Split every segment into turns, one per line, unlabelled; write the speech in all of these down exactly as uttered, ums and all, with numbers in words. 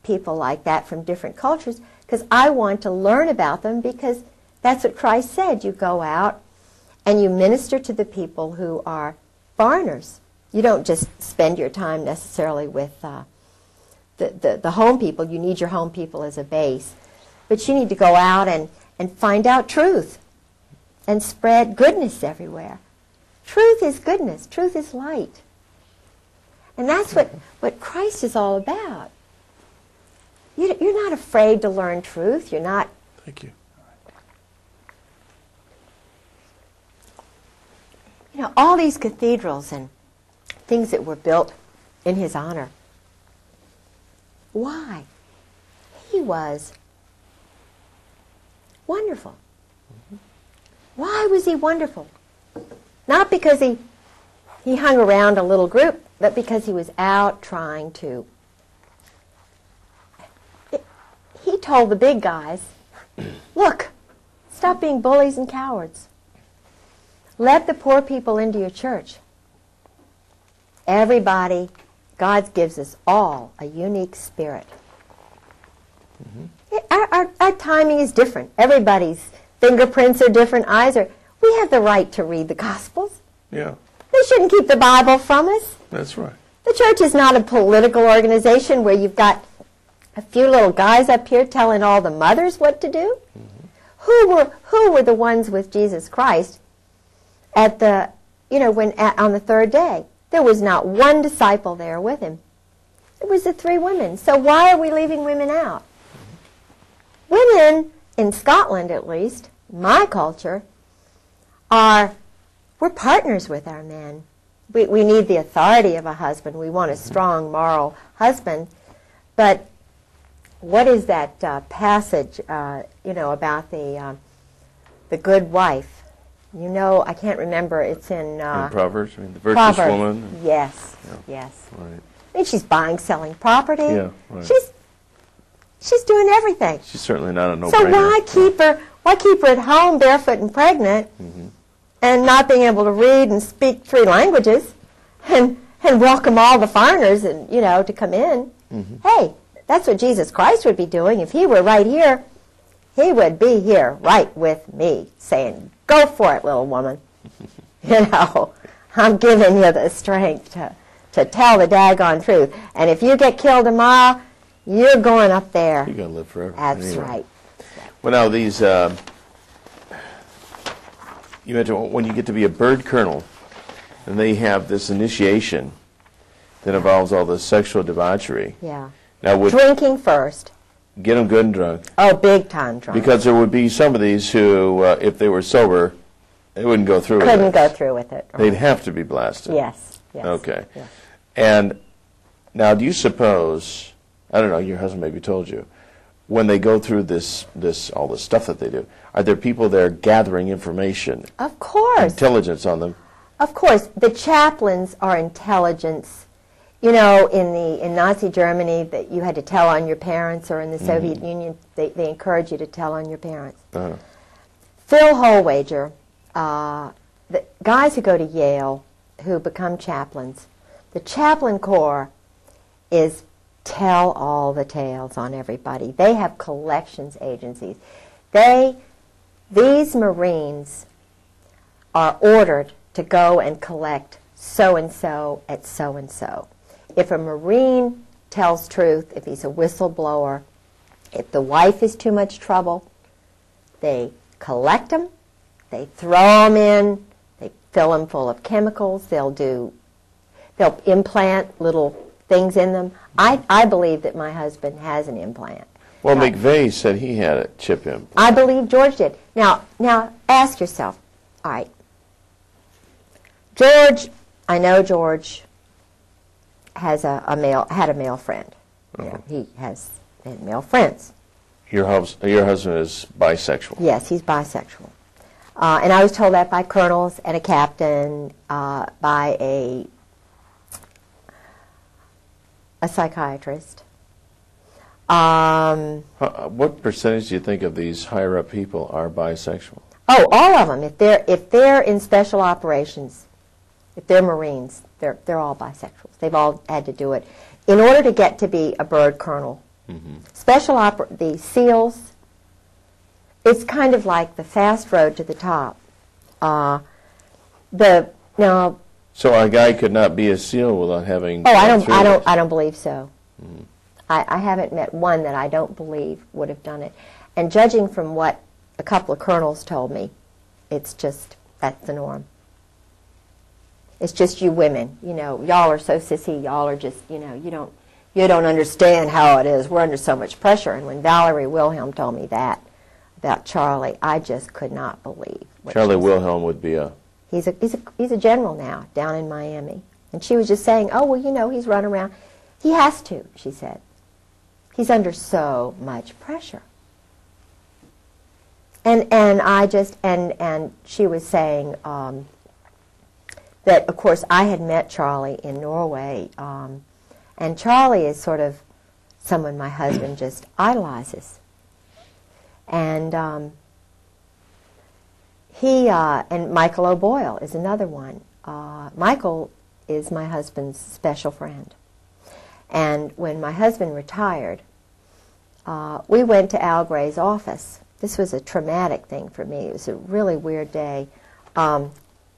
people like that from different cultures because I want to learn about them, because that's what Christ said. You go out and you minister to the people who are foreigners. You don't just spend your time necessarily with uh, the, the, the home people. You need your home people as a base. But you need to go out and, and find out truth and spread goodness everywhere. Truth is goodness. Truth is light. And that's what, what Christ is all about. You, you're not afraid to learn truth. You're not...
Thank you.
You know, all these cathedrals and things that were built in his honor. Why? He was wonderful. Mm-hmm. Why was he wonderful? Not because he, he hung around a little group, but because he was out trying to... He told the big guys, look, stop being bullies and cowards. Let the poor people into your church. Everybody, God gives us all a unique spirit. Mm-hmm. it, our, our, our timing is different. Everybody's fingerprints are different, eyes are... We have the right to read the Gospels.
Yeah.
They shouldn't keep the Bible from us.
That's right.
The church is not a political organization where you've got a few little guys up here telling all the mothers what to do. Mm-hmm. Who were who were the ones with Jesus Christ at the, you know, when at, on the third day? There was not one disciple there with him. It was the three women. So why are we leaving women out? Mm-hmm. Women, in Scotland at least, my culture, are, we're partners with our men. We, we need the authority of a husband. We want a strong moral husband. But what is that uh, passage, uh, you know, about the uh, the good wife? You know, I can't remember. It's in... Uh,
in Proverbs, I mean, the virtuous
Proverbs.
woman.
Yes,
Yeah.
yes.
Right.
I mean, she's buying, selling property.
Yeah, right.
She's she's doing everything.
She's certainly not a no-brainer.
So why keep her? Why keep her at home, barefoot and pregnant,
mm-hmm.
and not being able to read and speak three languages, and and welcome all the foreigners and you know to come in? Mm-hmm. Hey, that's what Jesus Christ would be doing if he were right here. He would be here right with me, saying, "Go for it, little woman." You know, I'm giving you the strength to to tell the daggone truth. And if you get killed tomorrow, you're going up there.
You're going to live forever.
That's
anyway.
right.
Well, now these, uh, you mentioned when you get to be a bird colonel, and they have this initiation that involves all this sexual debauchery.
Yeah.
Now, would
Drinking first.
get them good and drunk.
Oh, big time drunk.
Because there would be some of these who, uh, if they were sober, they wouldn't go through with it.
Couldn't go through with it. Right.
They'd have to be blasted.
Yes. Yes.
Okay.
Yes.
And now, do you suppose, I don't know, your husband maybe told you, when they go through this, this all this stuff that they do, are there people there gathering information,
Of course.
intelligence on them?
Of course. The chaplains are intelligence. You know, in the in Nazi Germany, that you had to tell on your parents, or in the mm-hmm. Soviet Union, they, they encourage you to tell on your parents.
Uh-huh.
Phil Holwager, uh, the guys who go to Yale, who become chaplains, the chaplain corps is tell all the tales on everybody. They have collections agencies. They, these Marines are ordered to go and collect so-and-so at so-and-so. If a Marine tells truth, if he's a whistleblower, if the wife is too much trouble, they collect them, they throw them in, they fill them full of chemicals, they'll do, they'll implant little things in them. I, I believe that my husband has an implant.
Well,
Now,
McVeigh said he had a chip implant.
I believe George did. Now, now ask yourself, all right, George, I know George has a, a male, had a male friend.
Uh-huh.
Yeah, he has had male friends.
Your, hus- your husband is bisexual.
Yes, he's bisexual. Uh, and I was told that by colonels and a captain, uh, by a a psychiatrist. Um,
How, what percentage do you think of these higher-up people are bisexual?
oh, all of them. If they're if they're in special operations, if they're Marines, they're they're all bisexuals. They've all had to do it in order to get to be a bird colonel.
Mm-hmm.
Special opera, the SEALs, it's kind of like the fast road to the top. Uh, the now.
So a guy could not be a SEAL without having.
Oh, I
gone
don't.
through
I don't.
this.
I don't believe so.
Mm-hmm.
I, I haven't met one that I don't believe would have done it. And judging from what a couple of colonels told me, it's just that's the norm. It's just you women, you know, y'all are so sissy. Y'all are just, you know, you don't. You don't understand how it is. We're under so much pressure. And when Valerie Wilhelm told me that about Charlie, I just could not believe. What
Charlie
she said.
Wilhelm would be a.
He's a he's a he's a general now down in Miami, and she was just saying, "Oh well, you know, he's run around. He has to," she said. He's under so much pressure. And and I just and and she was saying um, that of course I had met Charlie in Norway. Um, And Charlie is sort of someone my husband just idolizes. And um, he, uh, and Michael O'Boyle is another one. Uh, Michael is my husband's special friend. And when my husband retired, uh, we went to Al Gray's office. This was a traumatic thing for me. It was a really weird day. Um,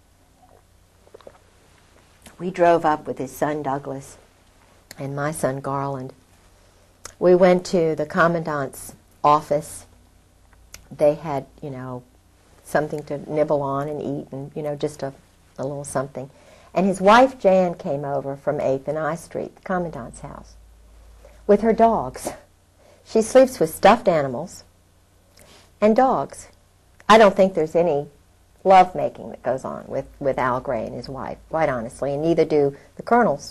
we drove up with his son Douglas and my son Garland. We went to the commandant's office. They had, you know, something to nibble on and eat and, you know, just a, a little something. And his wife Jan came over from eighth and I Street, the commandant's house, with her dogs. She sleeps with stuffed animals and dogs. I don't think there's any love-making that goes on with, with Al Gray and his wife, quite honestly, and neither do the colonels.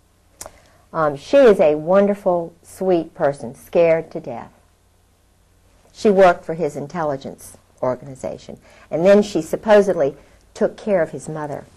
Um, she is a wonderful, sweet person, scared to death. She worked for his intelligence organization, and then she supposedly took care of his mother.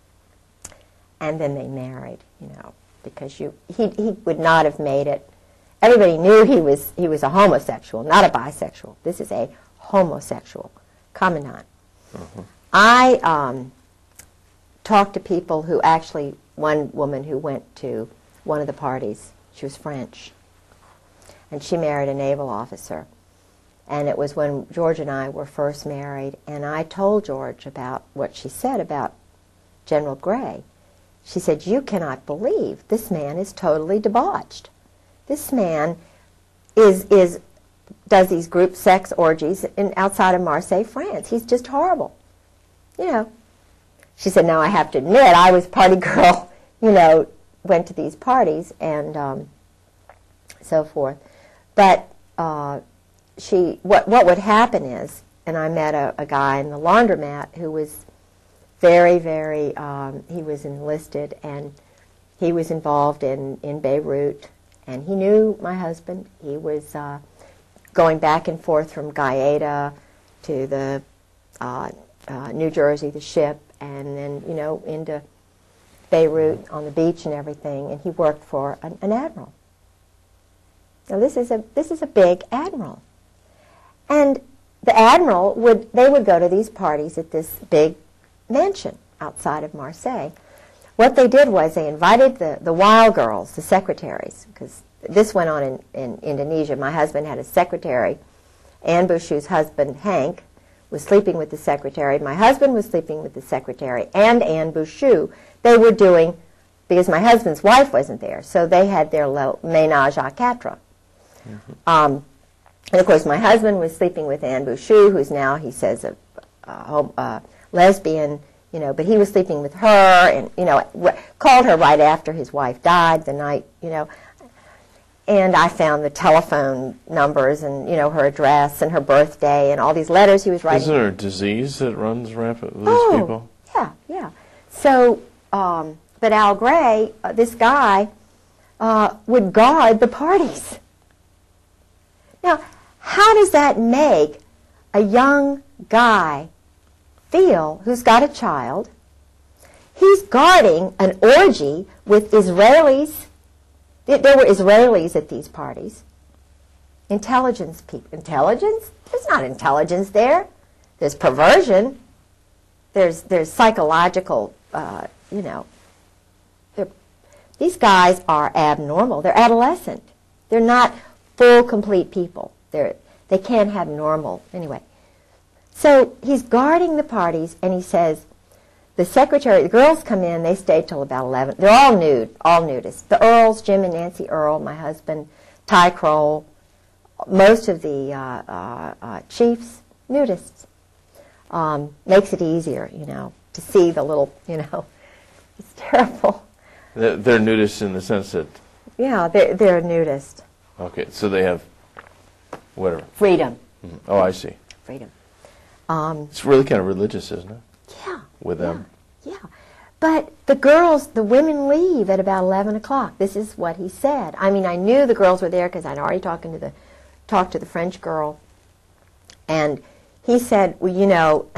And then they married, you know, because you he he would not have made it. Everybody knew he was he was a homosexual, not a bisexual. This is a homosexual commandant.
Uh-huh.
I um, talked to people who actually, one woman who went to one of the parties, she was French, and she married a naval officer. And it was when George and I were first married, and I told George about what she said about General Gray. She said, "You cannot believe this man is totally debauched. This man is is does these group sex orgies in, outside of Marseille, France. He's just horrible." You know. She said, "Now I have to admit, I was party girl, you know, went to these parties and um, so forth. But uh, she, what what would happen is, and I met a, a guy in the laundromat who was very, very, um, he was enlisted and he was involved in, in Beirut, and he knew my husband. He was uh, going back and forth from Gaeta to the uh, uh, New Jersey, the ship, and then, you know, into Beirut on the beach and everything, and he worked for an, an admiral. Now this is a this is a big admiral, and the admiral would they would go to these parties at this big mansion outside of Marseille. What they did was they invited the the wild girls, the secretaries, because this went on in, in Indonesia. My husband had a secretary. Anne Bouchou's husband Hank was sleeping with the secretary. My husband was sleeping with the secretary and Anne Bouchou. They were doing, because my husband's wife wasn't there, so they had their ménage à quatre. Mm-hmm. Um, and of course, my husband was sleeping with Anne Bouchou, who's now, he says, a, a, a lesbian, you know, but he was sleeping with her, and, you know, r- called her right after his wife died the night, you know. And I found the telephone numbers and, you know, her address and her birthday and all these letters he was writing.
Is there a disease that runs rampant with
oh,
these people?
Yeah, yeah. So, um, but Al Gray, uh, this guy, uh, would guard the parties. Now, how does that make a young guy feel who's got a child? He's guarding an orgy with Israelis. There were Israelis at these parties. Intelligence people. Intelligence? There's not intelligence there. There's perversion. There's there's psychological, uh, you know. These guys are abnormal. They're adolescent. They're not full, complete people. They're, they can't have normal, anyway. So he's guarding the parties, and he says, the secretary, the girls come in, they stay till about eleven. They're all nude, all nudists. The Earls, Jim and Nancy Earl, my husband, Ty Kroll, most of the uh, uh, uh, chiefs, nudists. Um, makes it easier, you know, to see the little, you know, it's terrible.
They're, they're nudists in the sense that...
Yeah, they're, they're nudist.
Okay, so they have whatever.
Freedom.
Mm-hmm. Oh, I see.
Freedom. Um,
It's really kind of religious, isn't it?
Yeah.
With them.
Yeah, yeah. But the girls, the women leave at about eleven o'clock. This is what he said. I mean, I knew the girls were there because I'd already talking to the, talked to the French girl. And he said, well, you know,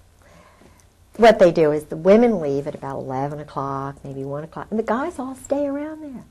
what they do is the women leave at about eleven o'clock, maybe one o'clock, and the guys all stay around there.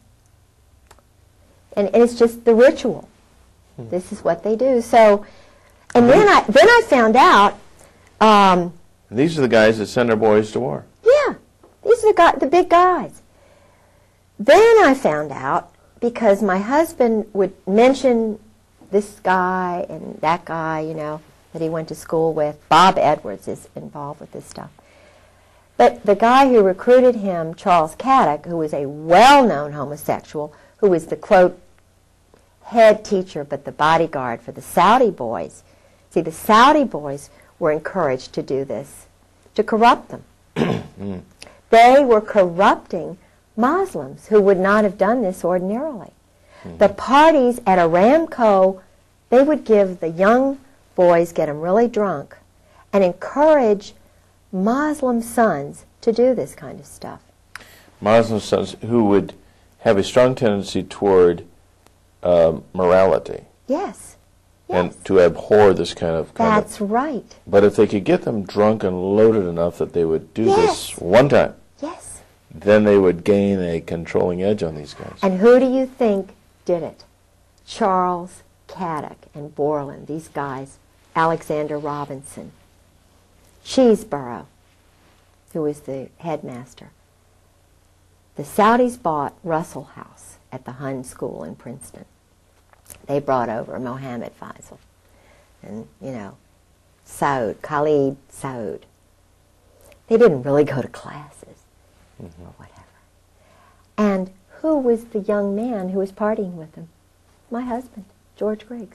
And, and it's just the ritual. Hmm. This is what they do. So, and then I, then I found out... Um,
These are the guys that send their boys to war.
Yeah, these are the, guy, the big guys. Then I found out, because my husband would mention this guy and that guy, you know, that he went to school with. Bob Edwards is involved with this stuff. But the guy who recruited him, Charles Caddock, who was a well-known homosexual, who was the, quote, head teacher but the bodyguard for the Saudi boys. See, the Saudi boys were encouraged to do this, to corrupt them. Mm. They were corrupting Muslims who would not have done this ordinarily. Mm. The parties at Aramco, they would give the young boys, get them really drunk, and encourage Muslim sons to do this kind of stuff.
Muslim sons who would have a strong tendency toward um, morality.
Yes.
And
yes.
to abhor this kind of... Kind
That's
of,
right.
But if they could get them drunk and loaded enough that they would do
yes.
this one time,
yes.
then they would gain a controlling edge on these guys.
And who do you think did it? Charles Caddock and Borland, these guys, Alexander Robinson, Cheeseborough, who was the headmaster. The Saudis bought Russell House at the Hun School in Princeton. They brought over Mohammed Faisal and, you know, Saud, Khalid Saud. They didn't really go to classes mm-hmm. or whatever. And who was the young man who was partying with them? My husband, George Griggs.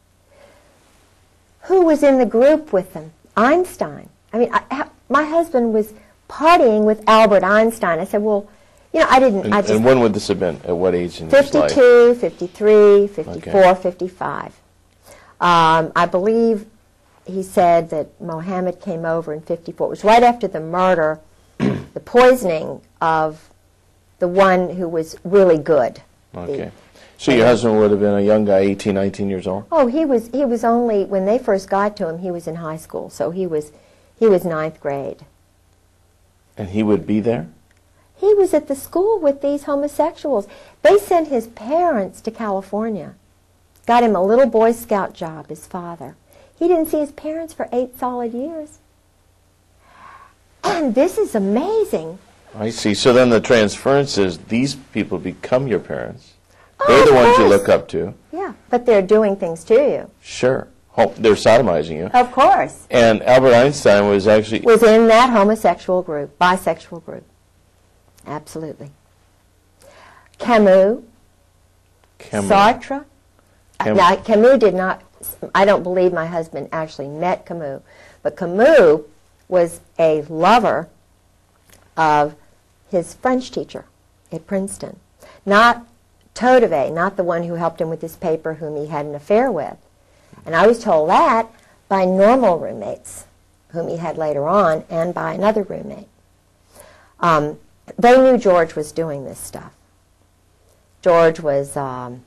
Who was in the group with them? Einstein. I mean, I, my husband was partying with Albert Einstein. I said, well, you know, I didn't...
And,
I just,
and when would this have been? At what age in his life?
fifty-two, fifty-three, fifty-four,
okay.
fifty-five. Um, I believe he said that Mohammed came over in fifty-four. It was right after the murder, the poisoning of the one who was really good.
Okay.
The,
so your husband would have been a young guy, eighteen, nineteen years old?
Oh, he was he was only, when they first got to him, he was in high school. So he was he was ninth grade.
And he would be there?
He was at the school with these homosexuals. They sent his parents to California. Got him a little Boy Scout job, his father. He didn't see his parents for eight solid years. And this is amazing.
I see. So then the transference is these people become your parents.
Oh,
They're the ones
course.
you look up to.
Yeah, but they're doing things to you.
Sure. Hom- They're sodomizing you.
Of course.
And Albert Einstein was actually...
Was in that homosexual group, bisexual group. Absolutely. Camus,
Camus.
Sartre.
Camus.
Now, Camus did not, I don't believe my husband actually met Camus, but Camus was a lover of his French teacher at Princeton. Not Todeve, not the one who helped him with his paper whom he had an affair with. And I was told that by normal roommates, whom he had later on, and by another roommate. Um, they knew George was doing this stuff. George was, um,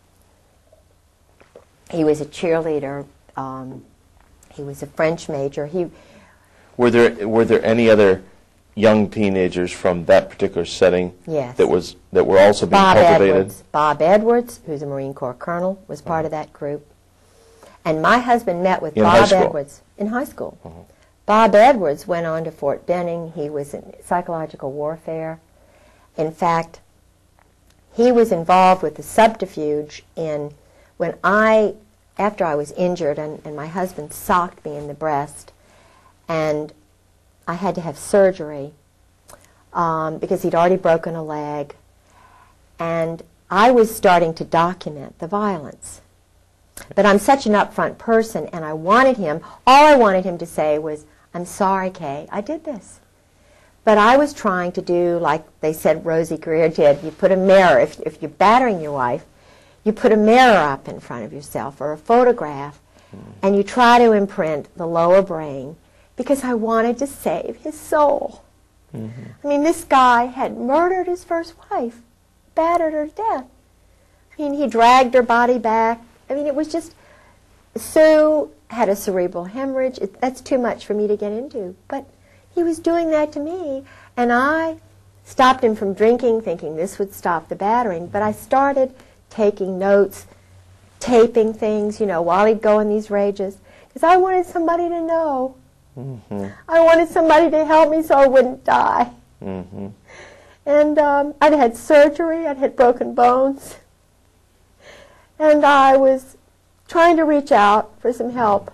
he was a cheerleader. Um, he was a French major. He
Were there were there any other young teenagers from that particular setting
Yes.
that was that were also being
Bob
cultivated?
Edwards. Bob Edwards, who's a Marine Corps colonel, was part of that group. And my husband met with
In high
Bob
school?
Edwards in high school.
Uh-huh.
Bob Edwards went on to Fort Benning. He was in psychological warfare. In fact, he was involved with the subterfuge in when I, after I was injured and, and my husband socked me in the breast, and I had to have surgery um, because he'd already broken a leg, and I was starting to document the violence. But I'm such an upfront person, and I wanted him, all I wanted him to say was, I'm sorry, Kay, I did this. But I was trying to do, like they said Rosie Greer did, you put a mirror, if, if you're battering your wife, you put a mirror up in front of yourself or a photograph, mm. and you try to imprint the lower brain, because I wanted to save his soul. Mm-hmm. I mean, this guy had murdered his first wife, battered her to death. I mean, he dragged her body back. I mean, it was just, Sue had a cerebral hemorrhage. It, that's too much for me to get into. But he was doing that to me, and I stopped him from drinking, thinking this would stop the battering. But I started taking notes, taping things, you know, while he'd go in these rages, because I wanted somebody to know. Mm-hmm. I wanted somebody to help me so I wouldn't die. Mm-hmm. And um, I'd had surgery. I'd had broken bones. And I was trying to reach out for some help.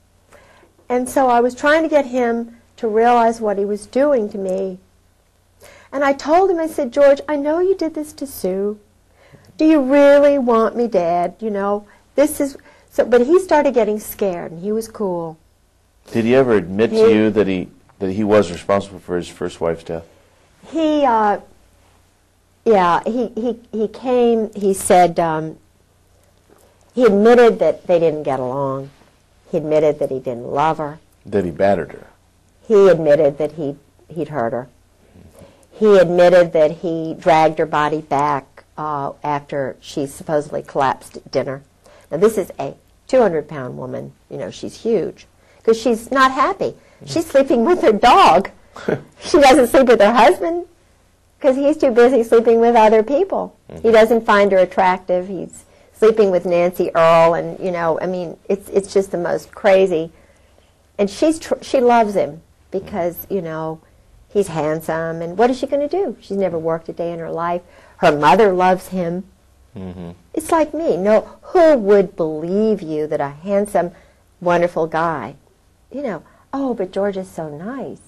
And so I was trying to get him to realize what he was doing to me. And I told him, I said, George, I know you did this to Sue. Do you really want me dead? You know, this is... So, but he started getting scared, and he was cool.
Did he ever admit he, to you that he that he was responsible for his first wife's death?
He, uh, yeah, he, he, he came, he said... Um, He admitted that they didn't get along. He admitted that he didn't love her.
That he battered her.
He admitted that he, he'd hurt her. He admitted that he dragged her body back uh, after she supposedly collapsed at dinner. Now, this is a two hundred pound woman. You know, she's huge. Because she's not happy. She's sleeping with her dog. She doesn't sleep with her husband because he's too busy sleeping with other people. Mm-hmm. He doesn't find her attractive. He's sleeping with Nancy Earl, and, you know, I mean, it's it's just the most crazy. And she's tr she loves him because, you know, he's handsome, and what is she going to do? She's never worked a day in her life. Her mother loves him. Mm-hmm. It's like me. No, who would believe you that a handsome, wonderful guy, you know, oh, but George is so nice.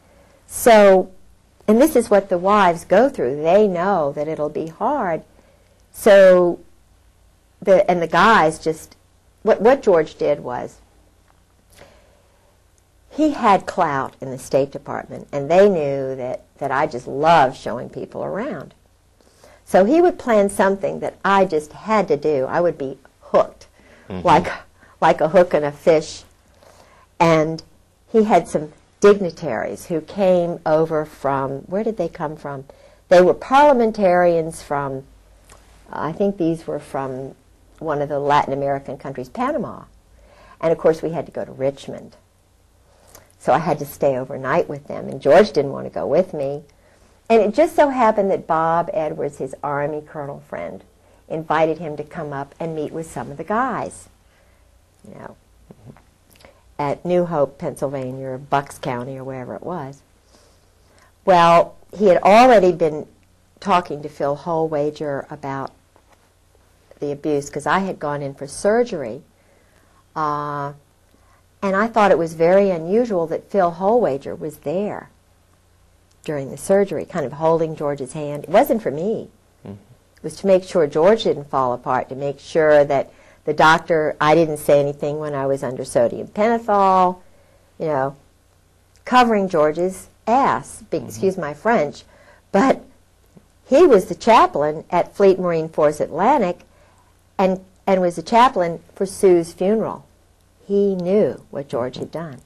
So, and this is what the wives go through. They know that it'll be hard. So... The, and the guys just, what, what George did was, he had clout in the State Department, and they knew that, that I just loved showing people around. So he would plan something that I just had to do. I would be hooked, mm-hmm. like, like a hook in a fish. And he had some dignitaries who came over from, where did they come from? They were parliamentarians from, I think these were from one of the Latin American countries, Panama. And of course we had to go to Richmond. So I had to stay overnight with them, and George didn't want to go with me. And it just so happened that Bob Edwards, his Army colonel friend, invited him to come up and meet with some of the guys, you know, at New Hope, Pennsylvania, or Bucks County, or wherever it was. Well, he had already been talking to Phil Holwager about the abuse, because I had gone in for surgery, uh, and I thought it was very unusual that Phil Holwager was there during the surgery, kind of holding George's hand. It wasn't for me. Mm-hmm. It was to make sure George didn't fall apart, to make sure that the doctor, I didn't say anything when I was under sodium pentothal, you know, covering George's ass, mm-hmm. excuse my French, but he was the chaplain at Fleet Marine Force Atlantic, and, and was the chaplain for Sue's funeral. He knew what George had done.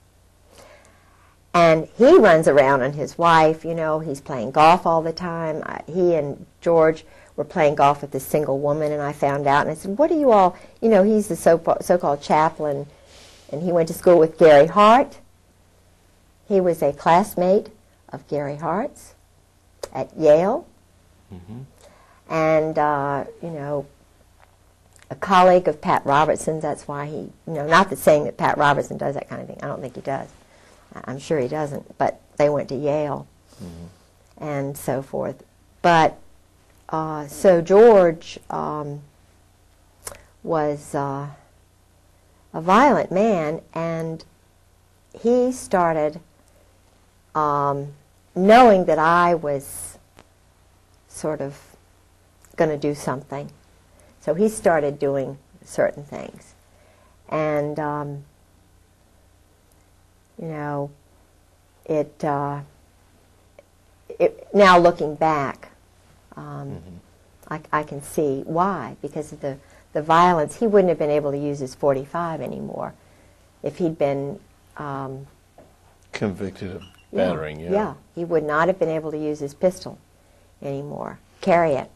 And he runs around on his wife, you know, he's playing golf all the time. I, he and George were playing golf with this single woman, and I found out, and I said, what are you all, you know, he's the so, so-called chaplain, and he went to school with Gary Hart. He was a classmate of Gary Hart's at Yale. Mm-hmm. And, uh, you know, a colleague of Pat Robertson's. That's why he, you know, not that saying that Pat Robertson does that kind of thing. I don't think he does. I'm sure he doesn't. But they went to Yale, mm-hmm. and so forth. But uh, so George um, was uh, a violent man, and he started um, knowing that I was sort of going to do something. So he started doing certain things. And, um, you know, it, uh, it now looking back, um, mm-hmm. I, I can see why. Because of the, the violence, he wouldn't have been able to use his forty-five anymore if he'd been um,
convicted of battering.
Yeah,
yeah,
yeah, he would not have been able to use his pistol anymore, carry it.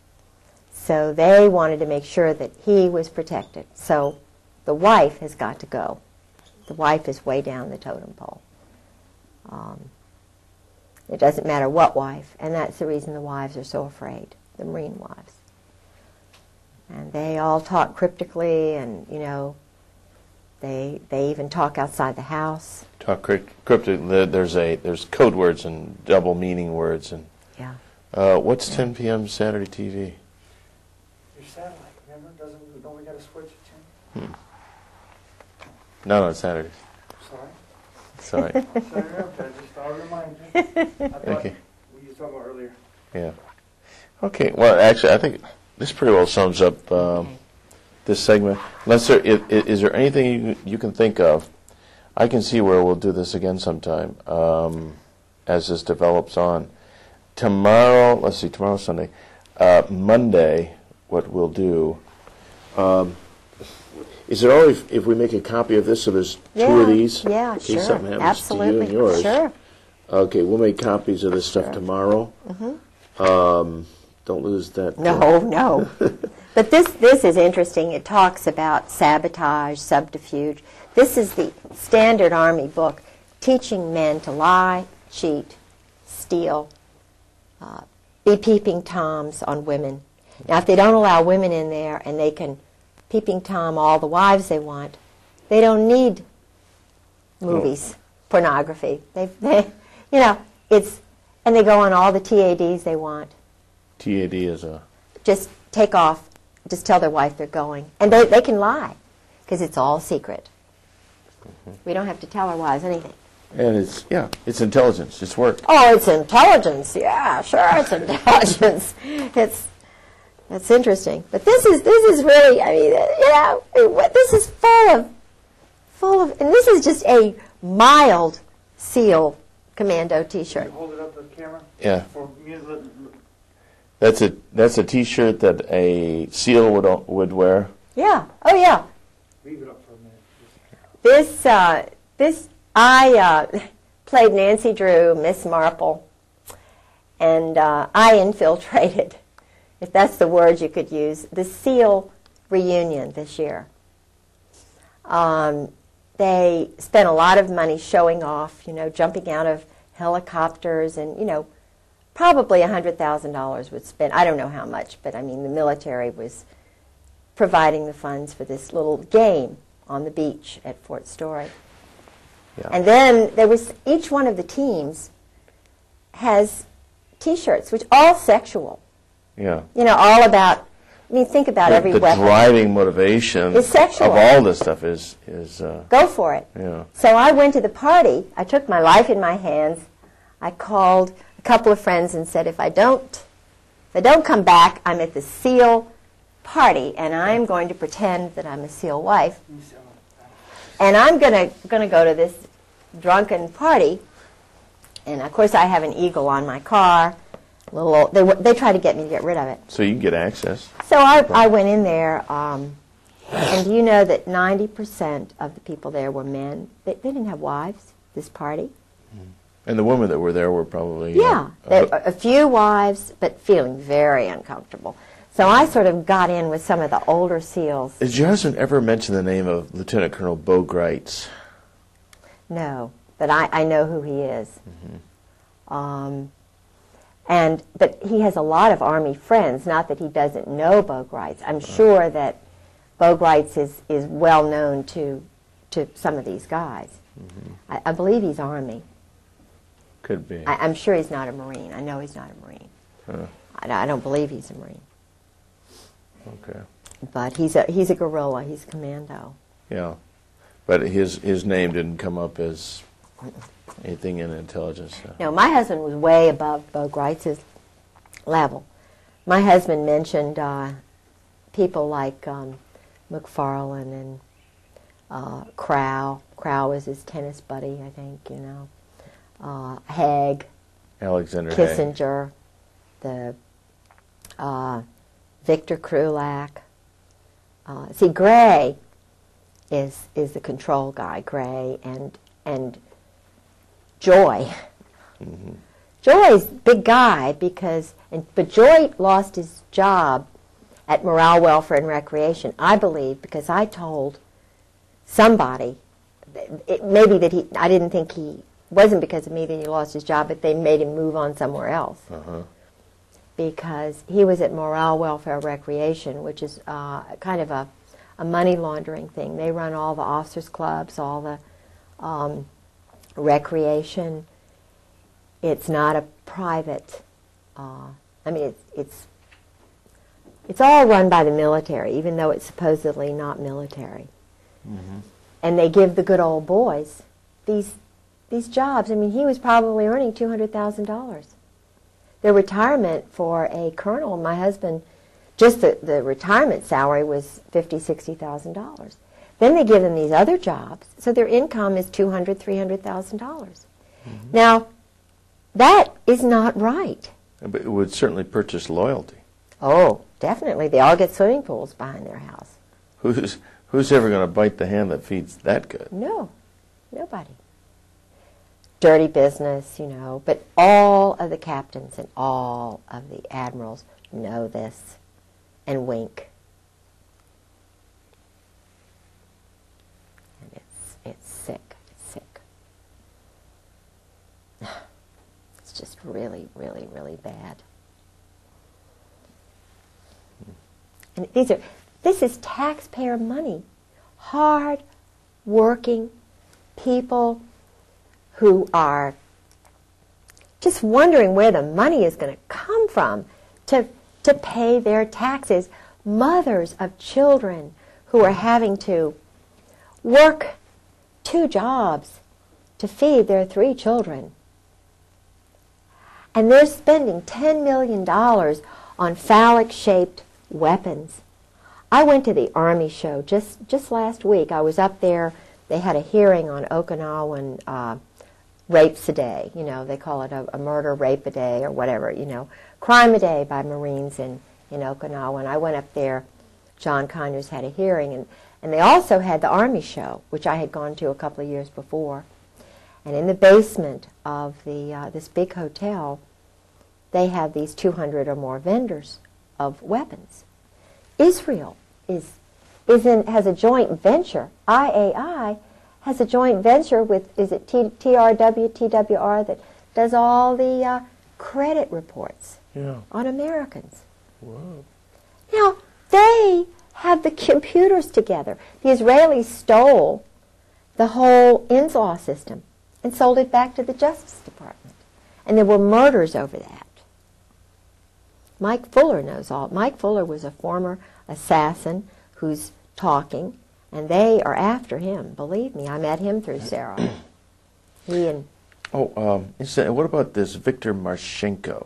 So they wanted to make sure that he was protected. So the wife has got to go. The wife is way down the totem pole. Um, it doesn't matter what wife, and that's the reason the wives are so afraid, the Marine wives. And they all talk cryptically, and, you know, they they even talk outside the house.
Talk cryptic. There's a there's code words and double meaning words and.
Yeah.
Uh, what's ten p.m. Saturday T V?
Your satellite, remember? Doesn't don't we got to switch it to?
Hmm. Not on Saturdays.
Sorry.
Sorry.
Sorry, okay. Just I'll remind you. I thought
Okay.
we were talking about earlier.
Yeah. Okay. Well, actually, I think this pretty well sums up um, this segment. Unless there, is, is there anything you, you can think of? I can see where we'll do this again sometime um, as this develops on. Tomorrow, let's see, tomorrow's Sunday. Uh, Monday, what we'll do, um, is it all right if, if we make a copy of this so there's
Yeah,
two of these?
yeah,
in case
sure,
something happens
absolutely,
to you and yours.
sure.
Okay, we'll make copies of this stuff
Sure.
tomorrow.
Mm-hmm.
Um, don't lose that.
No, no. But this this is interesting. It talks about sabotage, subterfuge. This is the standard Army book teaching men to lie, cheat, steal, uh, be peeping toms on women. Now, if they don't allow women in there and they can peeping tom all the wives they want, they don't need movies, oh. pornography. They, they, you know, it's, and they go on all the T A Ds they want.
T A D is a...
Just take off, just tell their wife they're going. And they, they can lie, because it's all secret. Mm-hmm. We don't have to tell our wives anything.
And it's, yeah, it's intelligence. It's work.
Oh, it's intelligence. Yeah, sure, it's intelligence. It's, it's interesting. But this is, this is really, I mean, you know, this is full of, full of, and this is just a mild SEAL commando T-shirt.
Can you hold it up to the camera?
Yeah.
For me, let-
That's a that's a T-shirt that a SEAL would would wear.
Yeah. Oh, yeah.
leave it up for a minute.
This, uh, this, I uh, played Nancy Drew, Miss Marple, and uh, I infiltrated, if that's the word you could use, the SEAL reunion this year. Um, they spent a lot of money showing off, you know, jumping out of helicopters and, you know, probably one hundred thousand dollars was spent. I don't know how much, but I mean the military was providing the funds for this little game on the beach at Fort Story.
Yeah.
And then there was, each one of the teams has T-shirts, which all sexual.
Yeah.
You know, all about, I mean, think about
the,
every
the
weapon.
driving motivation
Is sexual.
of all this stuff is is uh,
Go for it.
yeah.
So I went to the party. I took my life in my hands. I called a couple of friends and said, if I don't, if I don't come back, I'm at the SEAL party, and I'm going to pretend that I'm a SEAL wife, and I'm going to going to go to this drunken party. And of course, I have an Eagle on my car. A little, they they try to get me to get rid of it.
So you can get access.
So I I went in there, um, and do you know that ninety percent of the people there were men? They, they didn't have wives. This party.
And the women that were there were probably
Yeah,
uh,
there were a few wives, but feeling very uncomfortable. So I sort of got in with some of the older SEALs.
Did your husband ever mention the name of Lieutenant Colonel Bo Greitz?
No, but I, I know who he is.
Mm-hmm.
Um, and but he has a lot of Army friends. Not that he doesn't know Bo Greitz. I'm sure that Bo Greitz is, is well known to to some of these guys.
Mm-hmm.
I, I believe he's Army.
Could be.
I, I'm sure he's not a Marine. I know he's not a Marine.
Huh.
I, I don't believe he's a Marine.
Okay.
but he's a he's a guerrilla. He's commando.
Yeah, but his his name didn't come up as anything in intelligence. So.
No, my husband was way above Bo Greitz's level. My husband mentioned uh, people like um, McFarlane and uh, Crow. Crow was his tennis buddy, I think, you know. Uh, Haig,
Alexander Haig.
Kissinger, the uh, Victor Krulak. Uh, see, Gray is is the control guy. Gray and and Joy.
Mm-hmm.
Joy's big guy because, and but Joy lost his job at Morale, Welfare, and Recreation, I believe, because I told somebody, it, maybe that he, I didn't think he, wasn't because of me that he lost his job, but they made him move on somewhere else.
Uh-huh.
Because he was at Morale, Welfare, Recreation, which is uh, kind of a, a money laundering thing. They run all the officers' clubs, all the um, recreation. It's not a private, uh, I mean, it's, it's it's all run by the military, even though it's supposedly not military.
Mm-hmm.
And they give the good old boys these these jobs. I mean, he was probably earning two hundred thousand dollars. The retirement for a colonel, my husband, just the, the retirement salary was fifty thousand dollars, sixty thousand dollars. Then they give them these other jobs, so their income is two hundred thousand dollars, three hundred thousand dollars. Mm-hmm. Now, that is not right.
But it would certainly purchase loyalty.
Oh, definitely. They all get swimming pools behind their house.
Who's who's ever going to bite the hand that feeds that good?
No, nobody. Dirty business, you know. But all of the captains and all of the admirals know this and wink. And it's it's sick. It's sick. It's just really, really, really bad. And these are, this is taxpayer money. Hard working people who are just wondering where the money is going to come from to, to pay their taxes. Mothers of children who are having to work two jobs to feed their three children. And they're spending ten million dollars on phallic-shaped weapons. I went to the Army show just, just last week. I was up there. They had a hearing on Okinawan uh, rapes a day. You know, they call it a, a murder rape a day or whatever, you know. Crime a day by Marines in, in Okinawa. And I went up there. John Conyers had a hearing. And, and they also had the Army show, which I had gone to a couple of years before. And in the basement of the uh, this big hotel, they have these two hundred or more vendors of weapons. Israel is is in has a joint venture. I A I has a joint venture with, is it T, TRW, T W R, that does all the uh, credit reports
yeah.
on Americans.
Whoa.
Now, they have the computers together. The Israelis stole the whole Inslaw system and sold it back to the Justice Department. And there were murders over that. Mike Fuller knows all. Mike Fuller was a former assassin who's talking, and they are after him. Believe me, I met him through Sarah. He and
Oh, um, incident- what about this Victor Marchenko?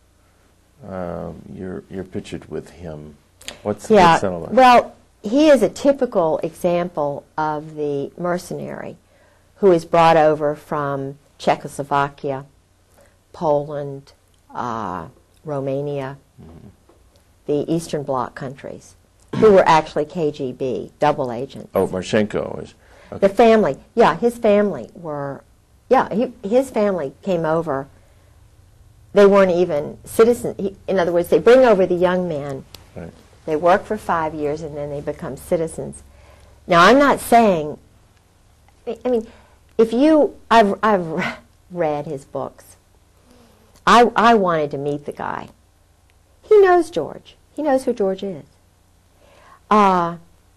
Um, you're you're pictured with him. What's,
yeah,
what's that all about?
well, he is a typical example of the mercenary who is brought over from Czechoslovakia, Poland, uh, Romania, mm-hmm. the Eastern Bloc countries, who were actually K G B, double agents.
Oh, Marchenko is. Okay.
The family, yeah, his family were, yeah, he, his family came over. They weren't even citizens. He, in other words, they bring over the young man.
Right.
They work for five years and then they become citizens. Now, I'm not saying, I mean, if you, I've, I've read his books. I, I wanted to meet the guy. He knows George. He knows who George is. Uh,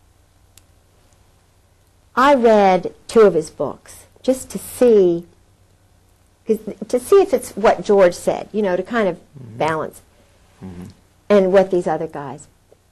I read two of his books just to see, to see if it's what George said, you know, to kind of mm-hmm. balance, mm-hmm. and what these other guys.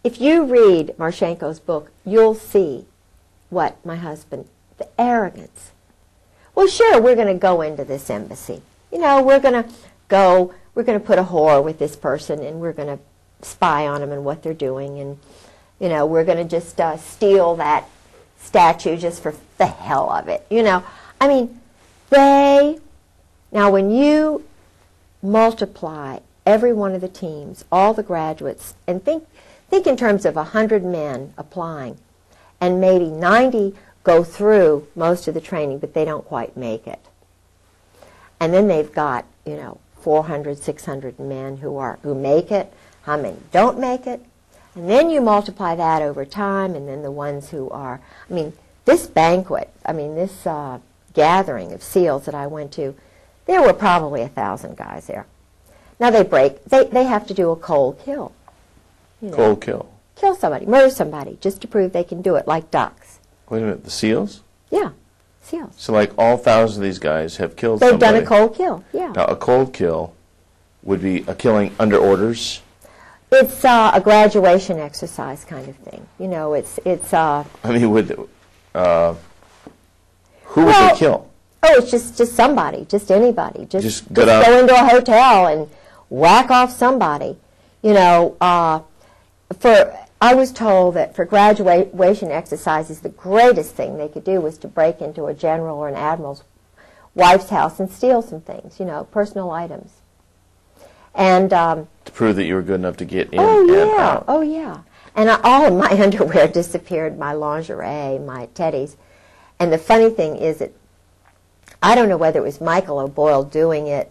if you read Marchenko's book, you'll see what my husband, the arrogance. Well, sure, we're going to go into this embassy. You know, we're going to go, we're going to put a whore with this person, and we're going to spy on them and what they're doing, and, you know, we're going to just uh, steal that statue just for the hell of it. You know, I mean, they, now when you multiply every one of the teams, all the graduates, and think, think in terms of one hundred men applying, and maybe ninety go through most of the training, but they don't quite make it. And then they've got, you know, four hundred, six hundred men who are who make it, how many don't make it, and then you multiply that over time, and then the ones who are, I mean, this banquet, I mean, this uh, gathering of SEALs that I went to, there were probably a thousand guys there. Now they break, they, they have to do a cold kill. You know,
Cold kill.
kill somebody, murder somebody, just to prove they can do it, like ducks.
Wait a minute, the SEALs?
Yeah, SEALs.
So like all thousand of these guys have killed
They've
somebody.
done a cold kill, yeah.
Now a cold kill would be a killing under orders.
It's uh, a graduation exercise kind of thing. You know, it's, it's uh,
I mean, would uh, who would
Well,
they kill?
oh, it's just, just somebody, just anybody. Just,
Just
just,
get up.
go into a hotel and whack off somebody. You know, uh, for I was told that for graduation exercises, the greatest thing they could do was to break into a general or an admiral's wife's house and steal some things, you know, personal items. And um,
To prove that you were good enough to get in
oh
and
yeah,
out.
oh yeah. And I, all of my underwear disappeared, my lingerie, my teddies. And the funny thing is that I don't know whether it was Michael O'Boyle doing it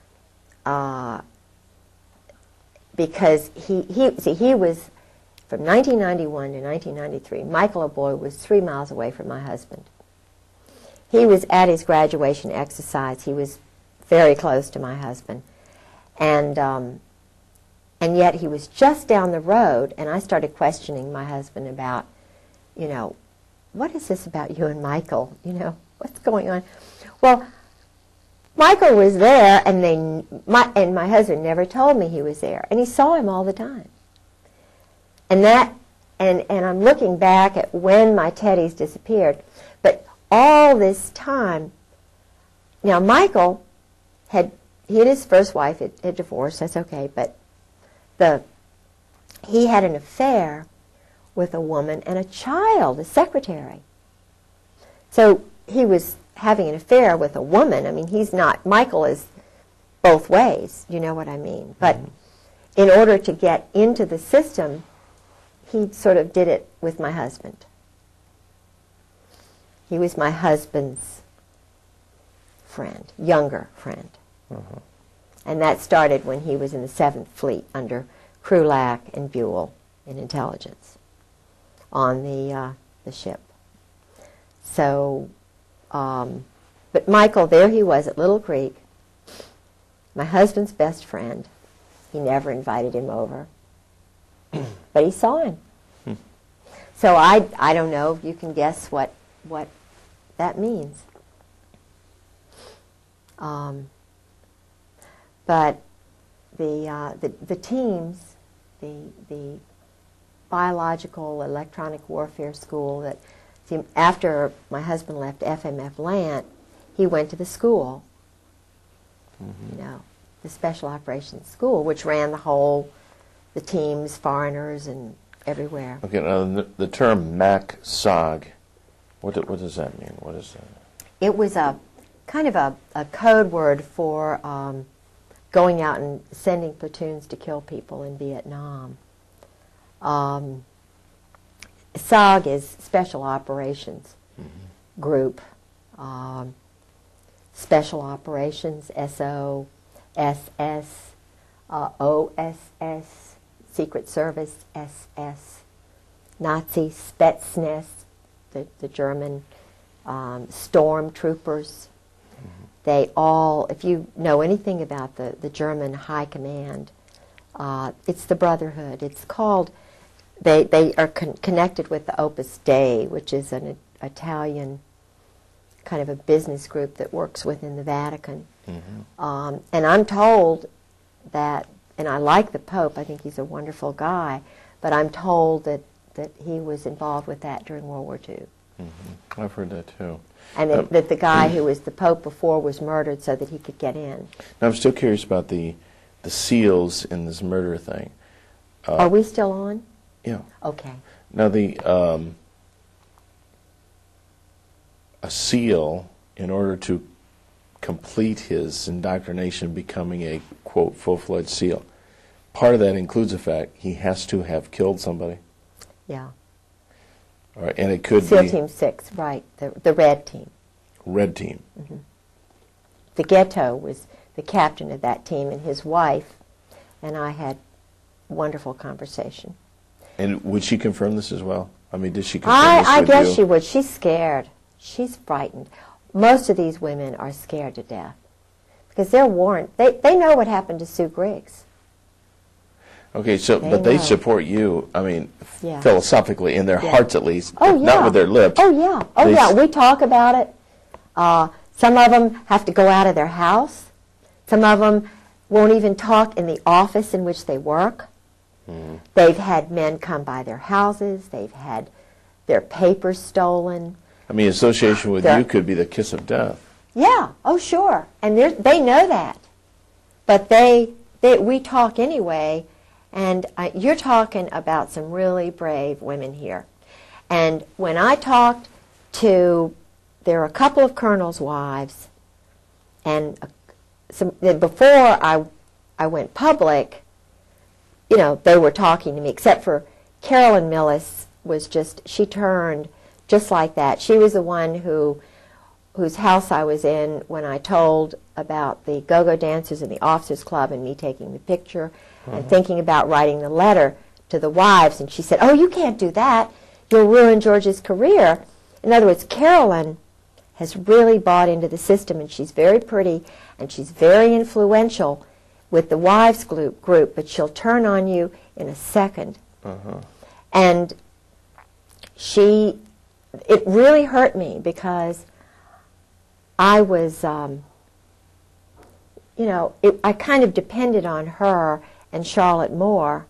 uh, because he, he, see, he was, from nineteen ninety-one to nineteen ninety-three, Michael O'Boyle was three miles away from my husband. He was at his graduation exercise. He was very close to my husband. And, um, and yet he was just down the road, and I started questioning my husband about, you know, what is this about you and Michael? You know, what's going on? Well, Michael was there, and they, my, and my husband never told me he was there, and he saw him all the time. And that, and, and I'm looking back at when my teddies disappeared, but all this time, now Michael had, he and his first wife had, had divorced, that's okay, but the, he had an affair with a woman and a child, a secretary. So he was having an affair with a woman. I mean, he's not, Michael is both ways, you know what I mean? But in order to get into the system, he sort of did it with my husband. He was my husband's friend, younger friend.
Uh-huh.
And that started when he was in the Seventh Fleet under Krulak and Buell in intelligence on the, uh, the ship. So, um, but Michael, there he was at Little Creek, my husband's best friend. He never invited him over, but he saw him.
Hmm.
So I, I don't know. You can guess what, what that means. Um, but the, uh, the the teams, the the biological electronic warfare school that, see, after my husband left F M F Lant, he went to the school. Mm-hmm. You know, the Special Operations School, which ran the whole, the teams, foreigners, and everywhere.
Okay, now the, the term MAC-SOG, what, do, what does that mean? What is that?
It was a kind of a, a code word for um, going out and sending platoons to kill people in Vietnam. Um, SOG is Special Operations mm-hmm. Group. Um, Special Operations, S O, S S, uh, O S S, Secret Service, S S, Nazi Spetsnaz, the, the German um, stormtroopers. Mm-hmm. They all, if you know anything about the, the German High Command, uh, it's the Brotherhood. It's called, they, they are con connected with the Opus Dei, which is an Italian kind of a business group that works within the Vatican. Mm-hmm. um, and I'm told that, and I like the Pope, I think he's a wonderful guy, but I'm told that, that he was involved with that during World War Two.
Mm-hmm. I've heard that too.
And that,
Um,
that the guy who was the Pope before was murdered so that he could get in.
Now, I'm still curious about the the seals in this murder thing. Uh,
Are we still on?
Yeah.
Okay.
Now, the um, a seal, in order to complete his indoctrination, becoming a, quote, full-fledged seal, part of that includes the fact he has to have killed somebody.
Yeah.
All right, and it could
SEAL
be
Team Six, right? The the red team.
red team.
Mm-hmm. The Ghetto was the captain of that team, and his wife and I had wonderful conversation.
And would she confirm this as well? I mean, did she confirm
I,
this
I
with
guess
you?
she would. She's scared. She's frightened. Most of these women are scared to death because they're warned. They they know what happened to Sue Griggs.
Okay, so
They
but they
know.
support you. I mean,
Yeah.
philosophically, in their
Yeah.
hearts at least,
Oh
not
yeah.
with their lips.
Oh yeah. Oh
They
yeah.
s-
We talk about it. Uh, some of them have to go out of their house. Some of them won't even talk in the office in which they work.
Mhm.
They've had men come by their houses. They've had their papers stolen.
I mean, association with
They're-
you could be the kiss of death.
Yeah. Oh sure. And they're- they know that. But they, they we talk anyway. And uh, you're talking about some really brave women here. And when I talked to, there are a couple of colonels' wives, and uh, some, then before I, I went public, you know, they were talking to me, except for Carolyn Millis was just, she turned just like that. She was the one who, whose house I was in when I told about the go-go dancers in the officers club and me taking the picture and thinking about writing the letter to the wives. And she said, oh, you can't do that. You'll ruin George's career. In other words, Carolyn has really bought into the system, and she's very pretty, and she's very influential with the wives group, group but she'll turn on you in a second.
Uh-huh.
And she, it really hurt me because I was, um, you know, it, I kind of depended on her and Charlotte Moore.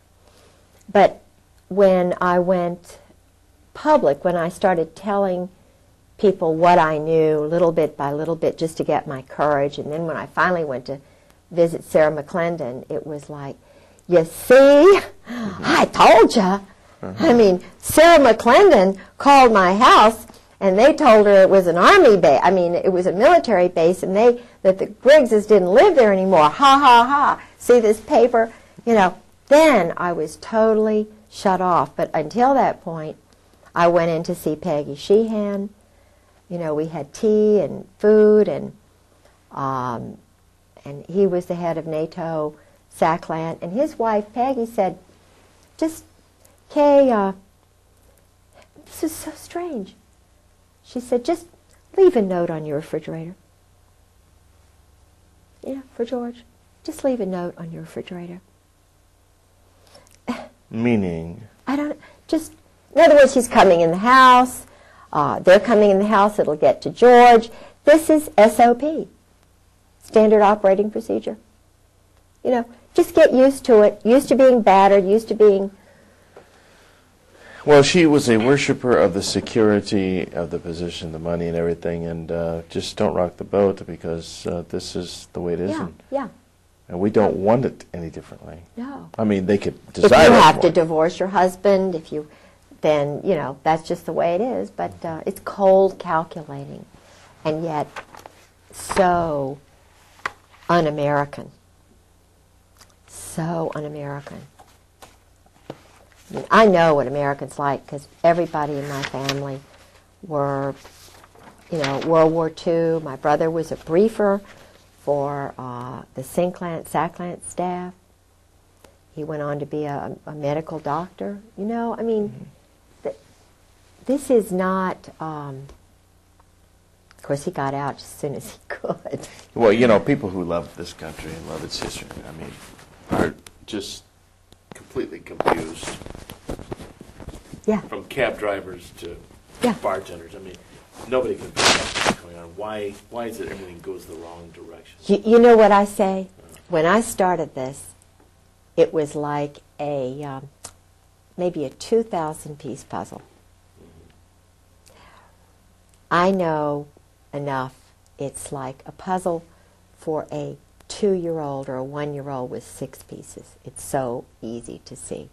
But when I went public, when I started telling people what I knew little bit by little bit just to get my courage, and then when I finally went to visit Sarah McClendon, it was like, you see, I told you. I mean, Sarah McClendon called my house, and they told her it was an army base. I mean, it was a military base, and they that the Griggses didn't live there anymore. Ha ha ha! See this paper? You know. Then I was totally shut off. But until that point, I went in to see Peggy Sheehan. You know, we had tea and food, and um, and he was the head of NATO SACLANT, and his wife Peggy said, "Just Kay, uh, this is so strange." She said, "Just leave a note on your refrigerator. Yeah, for George. Just leave a note on your refrigerator."
Meaning?
I don't, just, in other words, he's coming in the house, uh, they're coming in the house, it'll get to George. This is S O P, standard operating procedure. You know, just get used to it, used to being battered, used to being...
Well, she was a worshiper of the security of the position, the money and everything, and uh, just don't rock the boat because uh, this is the way it is.
Yeah,
and,
yeah,
and we don't want it any differently.
no.
I mean, they could
If
decide
you
us
have to
more.
divorce your husband, if you, then, you know, that's just the way it is. But uh, it's cold calculating, and yet so un-American. So un-American. I mean, I know what Americans like because everybody in my family were, you know, World War Two. My brother was a briefer for uh, the SINCLANT, SACLANT staff. He went on to be a, a medical doctor. You know, I mean,
Mm-hmm.
th- this is not, um, of course, he got out as soon as he could.
Well, you know, people who love this country and love its history, I mean, are just completely confused.
Yeah,
From cab drivers to
Yeah.
bartenders. I mean, nobody can figure out what's going on. Why, why is it everything goes the wrong direction?
you, you know what I say? When I started this, it was like a, um, maybe a two thousand piece puzzle. I know enough. It's like a puzzle for a two-year-old or a one-year-old with six pieces. It's so easy to see.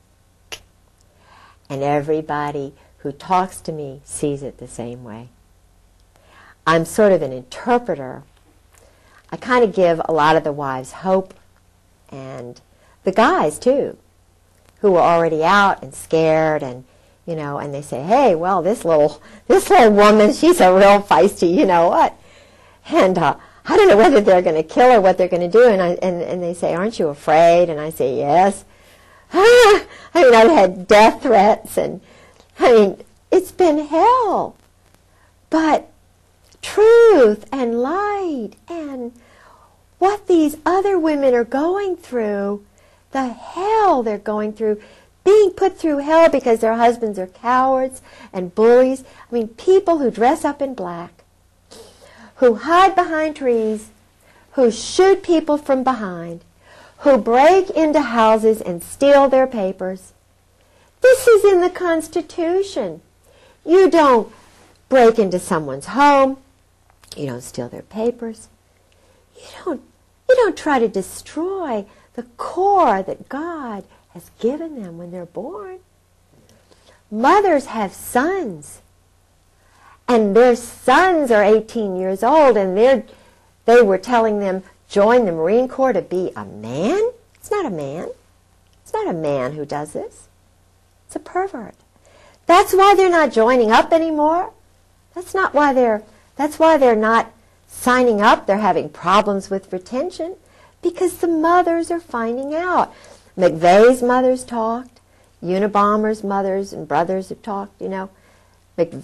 And everybody who talks to me sees it the same way. I'm sort of an interpreter. I kind of give a lot of the wives hope, and the guys too, who are already out and scared, and you know, and they say, "Hey, well, this little this little woman, she's a real feisty, you know what?" And uh, I don't know whether they're going to kill her, what they're going to do, and I and, and they say, "Aren't you afraid?" And I say, "Yes." I mean, I've had death threats, and I mean, it's been hell. But truth and light and what these other women are going through, the hell they're going through, being put through hell because their husbands are cowards and bullies. I mean, people who dress up in black, who hide behind trees, who shoot people from behind, who break into houses and steal their papers. This is in the Constitution. You don't break into someone's home. You don't steal their papers. You don't, you don't try to destroy the core that God has given them when they're born. Mothers have sons, and their sons are eighteen years old, and they're, they were telling them, join the Marine Corps to be a man? It's not a man. It's not a man who does this. It's a pervert. That's why they're not joining up anymore. That's not why they're, that's why they're not signing up. They're having problems with retention because the mothers are finding out. McVeigh's mothers talked. Unabomber's mothers and brothers have talked, you know. McVeigh,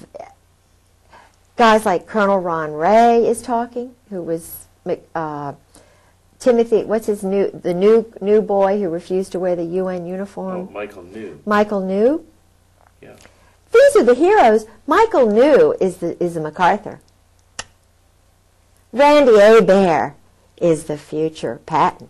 guys like Colonel Ron Ray is talking, who was uh, Timothy, what's his new, the new new boy who refused to wear the U N uniform?
Oh, Michael New.
Michael New.
Yeah.
These are the heroes. Michael New is the is the MacArthur. Randy Hebert is the future Patton.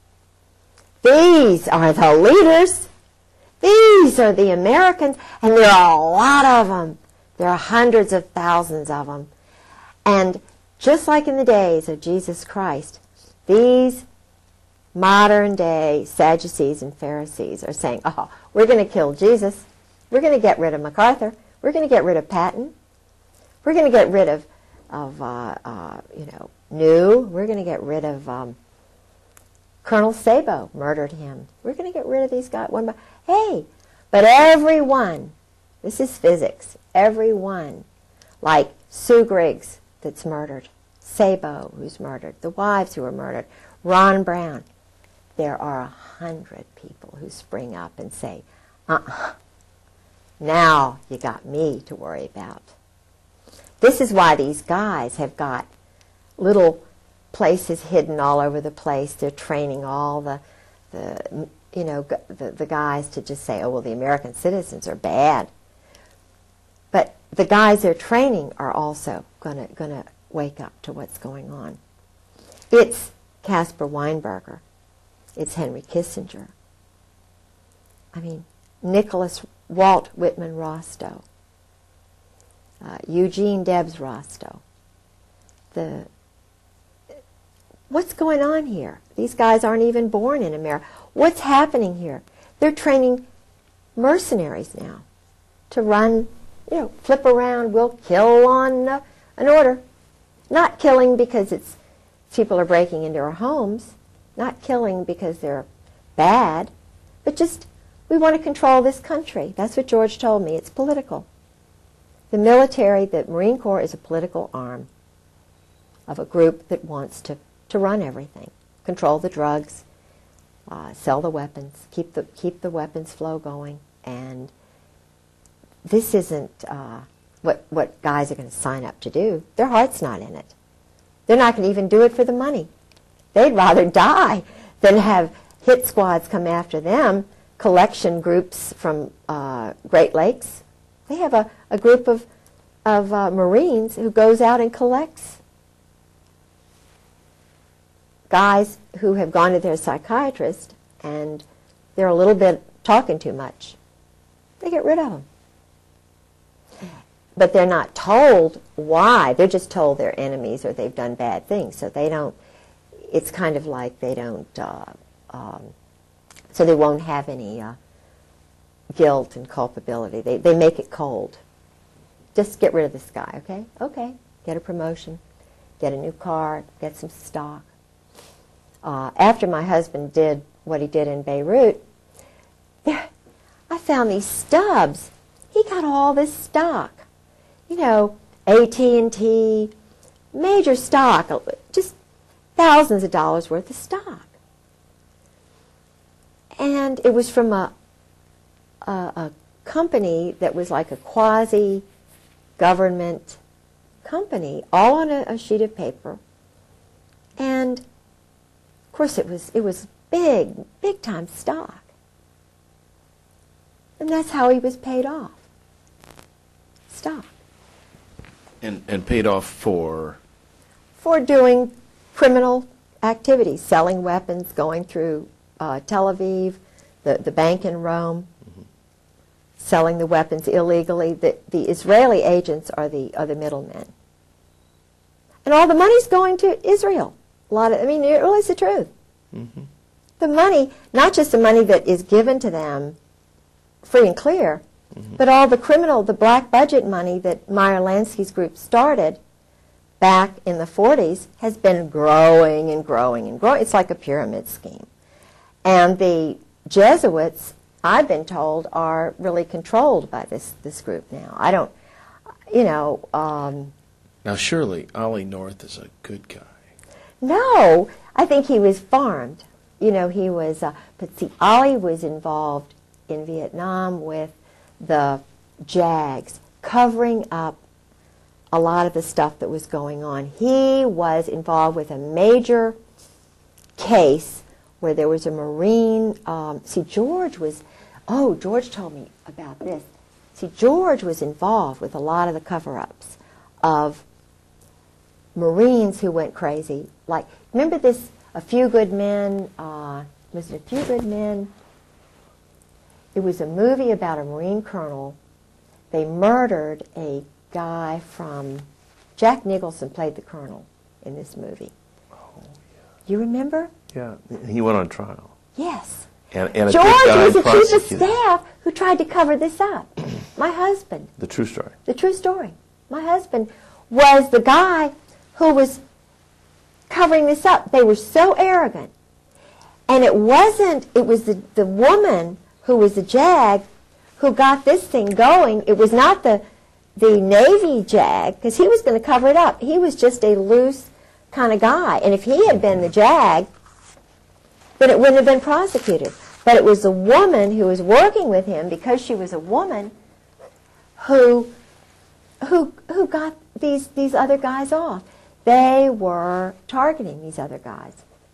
These are the leaders. These are the Americans, and there are a lot of them. There are hundreds of thousands of them. And just like in the days of Jesus Christ, these modern-day Sadducees and Pharisees are saying, oh, we're going to kill Jesus. We're going to get rid of MacArthur. We're going to get rid of Patton. We're going to get rid of, of uh, uh, you know, New. We're going to get rid of um, Colonel Sabo, murdered him. We're going to get rid of these guys one by Hey, but everyone, this is physics, everyone, like Sue Griggs that's murdered, Sabo who's murdered, the wives who were murdered, Ron Brown, there are a hundred people who spring up and say, uh-uh, now you got me to worry about. This is why these guys have got little places hidden all over the place. They're training all the, the you know, the, the guys to just say, oh, well, the American citizens are bad. But the guys they're training are also going to going to wake up to what's going on. It's Caspar Weinberger. It's Henry Kissinger. I mean, Nicholas Walt Whitman Rostow. Uh, Eugene Debs Rostow. The What's going on here? These guys aren't even born in America. What's happening here? They're training mercenaries now to run, you know, flip around, we'll kill on uh, an order. Not killing because it's people are breaking into our homes, not killing because they're bad, but just we want to control this country. That's what George told me. It's political. The military, the Marine Corps is a political arm of a group that wants to, to run everything, control the drugs, uh, sell the weapons, keep the keep the weapons flow going. And this isn't uh, what what guys are going to sign up to do. Their heart's not in it. They're not going to even do it for the money. They'd rather die than have hit squads come after them, collection groups from uh, Great Lakes. They have a, a group of, of uh, Marines who goes out and collects guys who have gone to their psychiatrist and they're a little bit talking too much. They get rid of them. But they're not told why. They're just told they're enemies or they've done bad things. So they don't, it's kind of like they don't, uh, um, so they won't have any uh, guilt and culpability. They, they make it cold. Just get rid of this guy, okay? Okay, get a promotion, get a new car, get some stock. Uh, after my husband did what he did in Beirut, there, I found these stubs. He got all this stock. You know, A T and T, major stock, just thousands of dollars worth of stock. And it was from a, a, a company that was like a quasi-government company, all on a, a sheet of paper. And, of course, it was, it was big, big-time stock. And that's how he was paid off. Stock.
And, and paid off for?
For doing criminal activities, selling weapons, going through uh, Tel Aviv, the, the bank in Rome, mm-hmm. selling the weapons illegally. The, the Israeli agents are the, are the middlemen. And all the money's going to Israel. A lot of, I mean, it really is the truth. Mm-hmm. The money, not just the money that is given to them free and clear, mm-hmm. but all the criminal, the black budget money that Meyer Lansky's group started back in the forties has been growing and growing and growing. It's like a pyramid scheme. And the Jesuits, I've been told, are really controlled by this, this group now. I don't, you know... Um,
now, surely Ollie North is a good guy.
No, I think he was farmed. You know, he was... Uh, but see, Ollie was involved in Vietnam with the JAGs, covering up a lot of the stuff that was going on. He was involved with a major case where there was a Marine, um, see, George was, oh, George told me about this. See, George was involved with a lot of the cover-ups of Marines who went crazy. Like, remember this, A Few Good Men, uh, was it A Few Good Men? It was a movie about a Marine colonel. They murdered a guy from, Jack Nicholson played the colonel in this movie.
Oh, yeah.
You remember?
Yeah, he went on trial.
Yes.
And, and a
George
good guy
was the chief of
prosecuted.
staff who tried to cover this up. My husband.
The true story.
The true story. My husband was the guy who was covering this up. They were so arrogant. And it wasn't, it was the, the woman who was the JAG who got this thing going. It was not the, the Navy JAG, because he was going to cover it up. He was just a loose kind of guy. And if he had been the JAG, then it wouldn't have been prosecuted. But it was the woman who was working with him, because she was a woman, who who who got these these other guys off. They were targeting these other guys.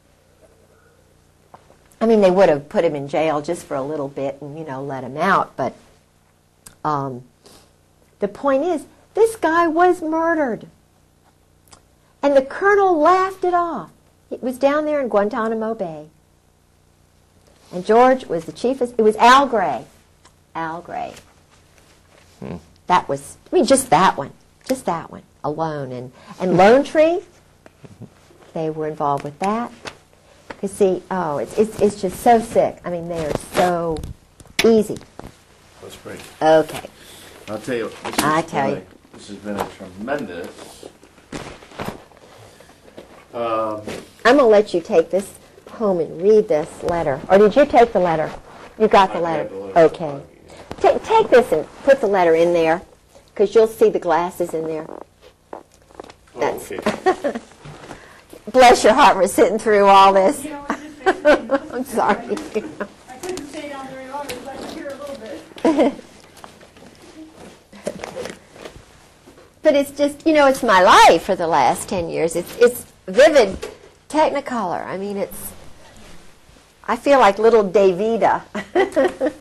I mean, they would have put him in jail just for a little bit and, you know, let him out. But um, the point is, this guy was murdered. And the colonel laughed it off. It was down there in Guantanamo Bay. And George was the chief of, it was Al Gray. Al Gray. Hmm. That was, I mean, just that one. Just that one alone. And, and Lone Tree, they were involved with that. You see, oh, it's, it's, it's just so sick. I mean, they are so easy.
Let's break.
Okay.
I'll tell you, this,
I
is
tell
been a,
you.
this has been a tremendous... Um,
I'm going to let you take this home and read this letter. Or did you take the letter? You got the
I
letter?
got the letter.
Okay. Ta take this and put the letter in there, because you'll see the glasses in there. That's
okay.
Bless your heart, we're sitting through all this.
You know, it's just basically,
I'm sorry.
I couldn't stay down very long because I could hear a little bit.
But it's just, you know, it's my life for the last ten years. It's, it's vivid Technicolor. I mean, it's, I feel like little Davida.